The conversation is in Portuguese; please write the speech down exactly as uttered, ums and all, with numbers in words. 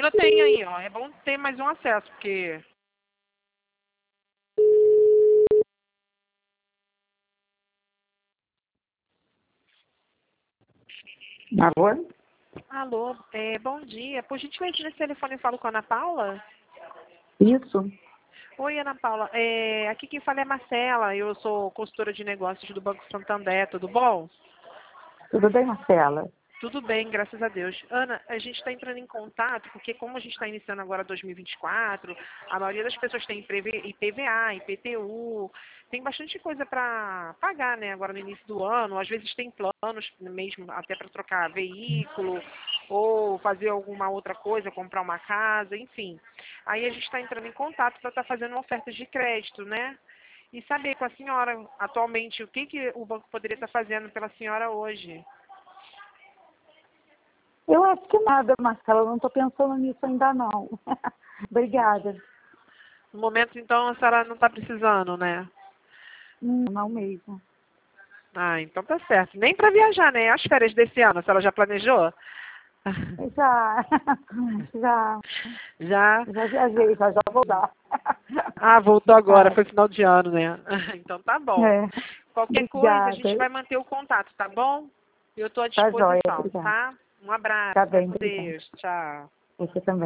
ainda tem aí, ó. É bom ter mais um acesso, porque... Alô? Alô, é, bom dia. Por gentileza, nesse telefone eu falo com a Ana Paula? Isso? Oi, Ana Paula. É, aqui quem fala é a Marcela. Eu sou consultora de negócios do Banco Santander. Tudo bom? Tudo bem, Marcela? Tudo bem, graças a Deus. Ana, a gente está entrando em contato porque como a gente está iniciando agora dois mil e vinte e quatro, a maioria das pessoas tem I P V A, I P T U, tem bastante coisa para pagar, né, agora no início do ano. Às vezes tem planos mesmo até para trocar veículo ou fazer alguma outra coisa, comprar uma casa, enfim. Aí a gente está entrando em contato para estar fazendo ofertas de crédito, né? E saber com a senhora, atualmente, o que, que o banco poderia estar fazendo pela senhora hoje. Eu acho que nada, Marcela. Eu não estou pensando nisso ainda, não. Obrigada. No momento, então, a senhora não está precisando, né? Hum, não mesmo. Ah, então tá certo. Nem para viajar, né? As férias desse ano, a senhora já planejou? Já, já, Já? já viajei, já, já vou dar. Ah, voltou agora, Ah, foi final de ano, né? Então tá bom. é. Qualquer coisa, a gente Obrigada. vai manter o contato, tá bom? Eu estou à Tá joia, disposição, obrigada. tá? Um abraço, Tá fica bem, com obrigada. Deus. Tchau. Você também.